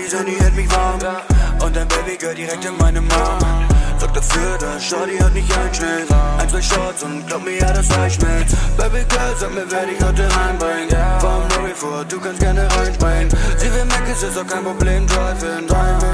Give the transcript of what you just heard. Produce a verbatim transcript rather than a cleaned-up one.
die Sonne hält mich warm. Und dein Baby Girl direkt in meine Mom. Sorg dafür, dass Shorty hat nicht einschläft. Ein, zwei Shots und glaub mir, ja, das reicht mit. Baby Girl, sag mir, wer dich heute reinbringt. Vom Murray vor, du kannst gerne reinspringen. Sie will Mac, es ist auch kein Problem, Drive-In, Drive-In.